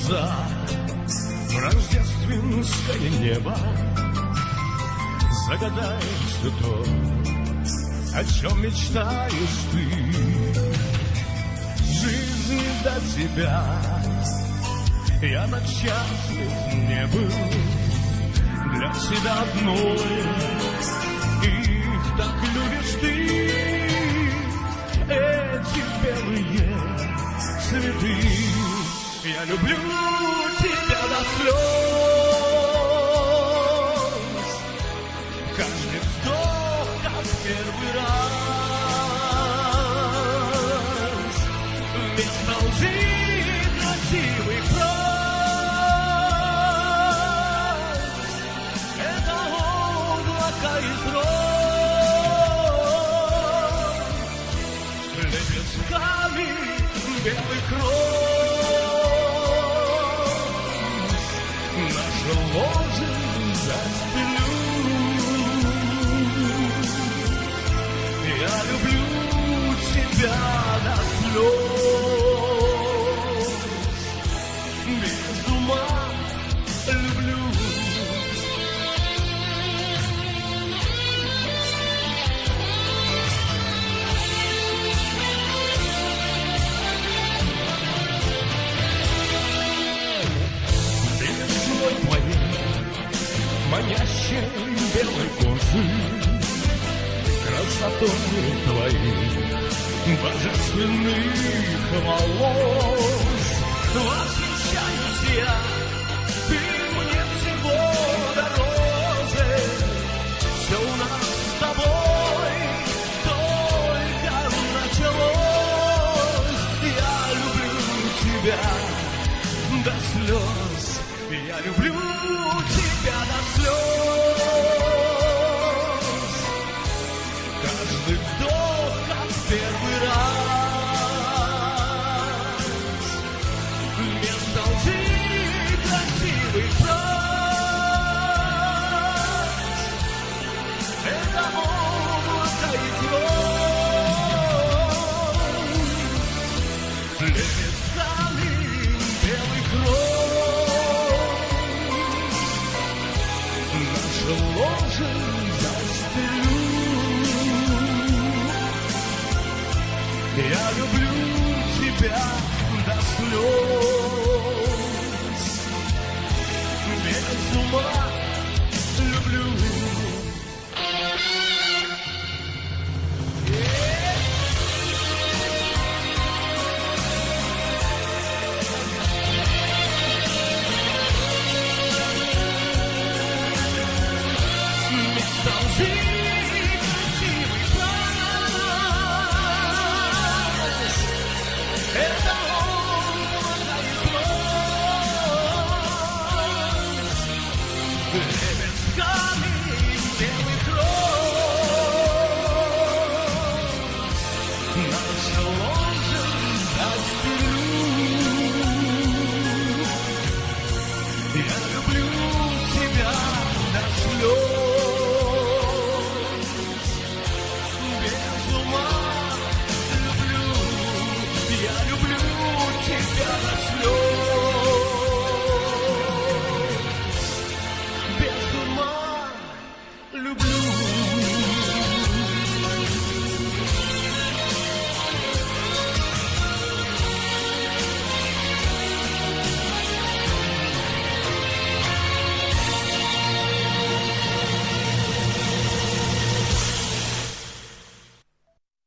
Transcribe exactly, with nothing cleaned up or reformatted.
глаза в рождественское небо. Загадай все то, о чем мечтаешь ты. Жизнь до тебя я так счастлив не был. Для тебя одной их так любишь ты. Эти белые цветы, я люблю тебя до слез. Каждый вздох, как первый раз. Вместо лжи красивый край. Это облако из роз. Лепестками белый кровь. Наше ложе застелю. Я люблю тебя до слез. Без ума люблю. Манящей белой кожи, красотой твоей божественных волос. Восхищаюсь я, ты мне всего дороже. Все у нас с тобой только началось. Я люблю тебя до слез. Я люблю тебя до слез. Каждый вдох, как первый раз. Вместо лжи красивый фраз. Это облако из роз. Лепестками белый кровь. Ложе застелю. Я люблю тебя до слез. Без ума люблю. Yeah.